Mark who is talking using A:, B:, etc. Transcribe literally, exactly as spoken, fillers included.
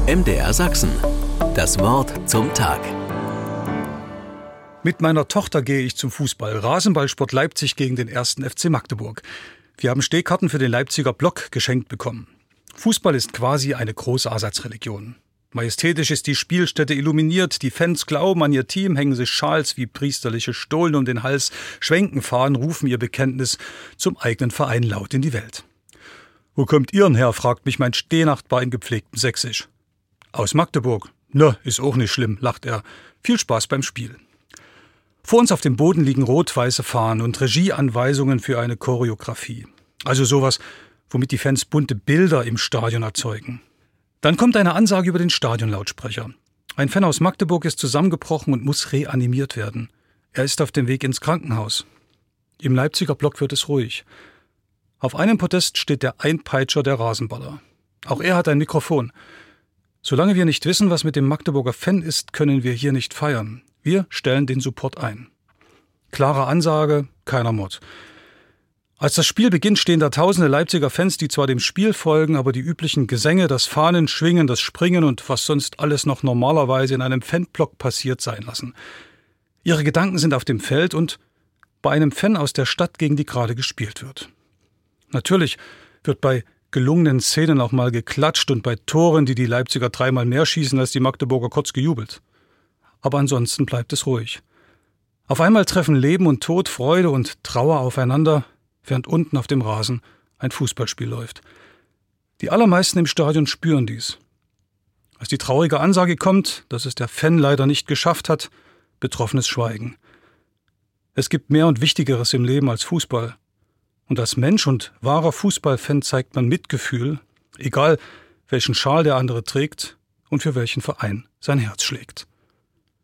A: M D R Sachsen. Das Wort zum Tag.
B: Mit meiner Tochter gehe ich zum Fußball. Rasenballsport Leipzig gegen den ersten F C Magdeburg. Wir haben Stehkarten für den Leipziger Block geschenkt bekommen. Fußball ist quasi eine große Ersatzreligion. Majestätisch ist die Spielstätte illuminiert, die Fans glauben an ihr Team, hängen sich Schals wie priesterliche Stollen um den Hals, schwenken Fahnen, rufen ihr Bekenntnis zum eigenen Verein laut in die Welt. »Wo kommt Ihren her?« fragt mich mein Stehnachbar in gepflegtem Sächsisch. »Aus Magdeburg.« »Na, ist auch nicht schlimm«, lacht er. »Viel Spaß beim Spiel.« Vor uns auf dem Boden liegen rot-weiße Fahnen und Regieanweisungen für eine Choreografie. Also sowas, womit die Fans bunte Bilder im Stadion erzeugen. Dann kommt eine Ansage über den Stadionlautsprecher. Ein Fan aus Magdeburg ist zusammengebrochen und muss reanimiert werden. Er ist auf dem Weg ins Krankenhaus. Im Leipziger Block wird es ruhig. Auf einem Podest steht der Einpeitscher der Rasenballer. Auch er hat ein Mikrofon. Solange wir nicht wissen, was mit dem Magdeburger Fan ist, können wir hier nicht feiern. Wir stellen den Support ein. Klare Ansage, keiner Mord. Als das Spiel beginnt, stehen da tausende Leipziger Fans, die zwar dem Spiel folgen, aber die üblichen Gesänge, das Fahnenschwingen, das Springen und was sonst alles noch normalerweise in einem Fanblock passiert sein lassen. Ihre Gedanken sind auf dem Feld und bei einem Fan aus der Stadt, gegen die gerade gespielt wird. Natürlich wird bei gelungenen Szenen auch mal geklatscht und bei Toren, die die Leipziger dreimal mehr schießen als die Magdeburger, kurz gejubelt. Aber ansonsten bleibt es ruhig. Auf einmal treffen Leben und Tod, Freude und Trauer aufeinander, während unten auf dem Rasen ein Fußballspiel läuft. Die allermeisten im Stadion spüren dies. Als die traurige Ansage kommt, dass es der Fan leider nicht geschafft hat, betroffenes Schweigen. Es gibt mehr und Wichtigeres im Leben als Fußball. Und als Mensch und wahrer Fußballfan zeigt man Mitgefühl, egal welchen Schal der andere trägt und für welchen Verein sein Herz schlägt.